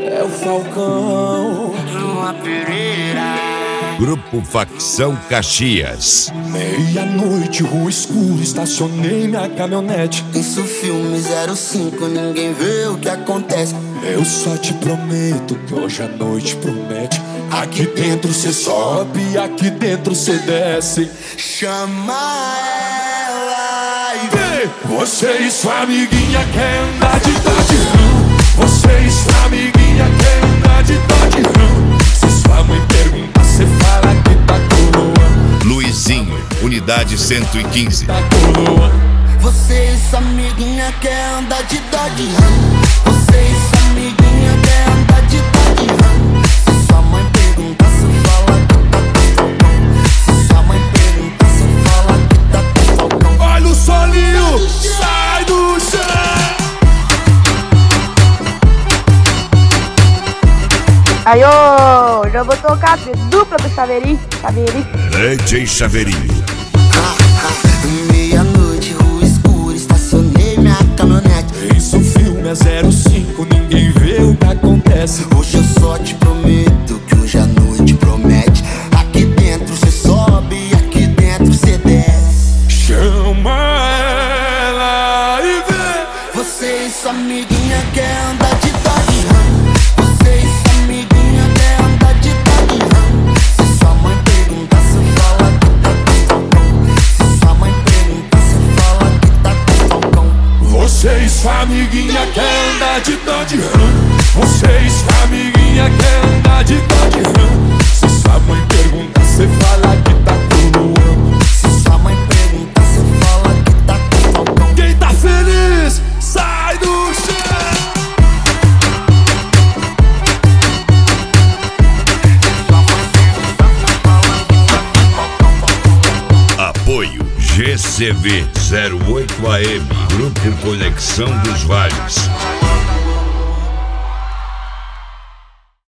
É o Falcão, Uma Pereira. Grupo Facção Caxias. meia-noite, rua escura, estacionei minha caminhonete. Isso filme 05, ninguém vê o que acontece. Eu só te prometo que hoje a noite promete. Aqui dentro cê sobe, aqui dentro cê desce. Chama ela e Ei, você e sua amiguinha quer andar de Dodge Ram. Você e sua amiguinha quer andar de Dodge Ram. Se sua mãe perguntar, cê fala que tá coroando. Luizinho, Unidade 115. Tá coroando. Você e sua amiguinha quer andar de Dodge Ram. Você e sua amiguinha quer andar de Dodge Ram. Se sua mãe perguntar, cê fala que tá com Falcão. Se sua mãe perguntar, cê fala que tá com Falcão. Olha o solinho, sai do chão. Aí, ô, já vou tocar dupla do Chaveirinho. DJ Chaveirinho. Meia-noite, rua escura, estacionei minha caminhonete. Isso filme é 05, ninguém vê o que acontece. Hoje eu só te prometo que hoje a noite promete. Aqui dentro cê sobe, aqui dentro cê desce. Chama ela e vê. Você e sua amiguinha quer andar de Dodge Ram. Você e sua amiguinha quer andar de Dodge Ram. Se sua mãe perguntar, cê fala que tá com Falcão. Se sua mãe perguntar, cê fala que tá com Falcão. Você e sua amiguinha quer andar de Dodge Ram. Você e sua amiguinha quer andar de Dodge Ram. Se sua mãe perguntar, cê fala que tá coroando. Se sua mãe perguntar, cê fala que tá com Falcão. Quem tá feliz, sai do chão. Apoio GCV 08 AM. Grupo Conexão dos Vales.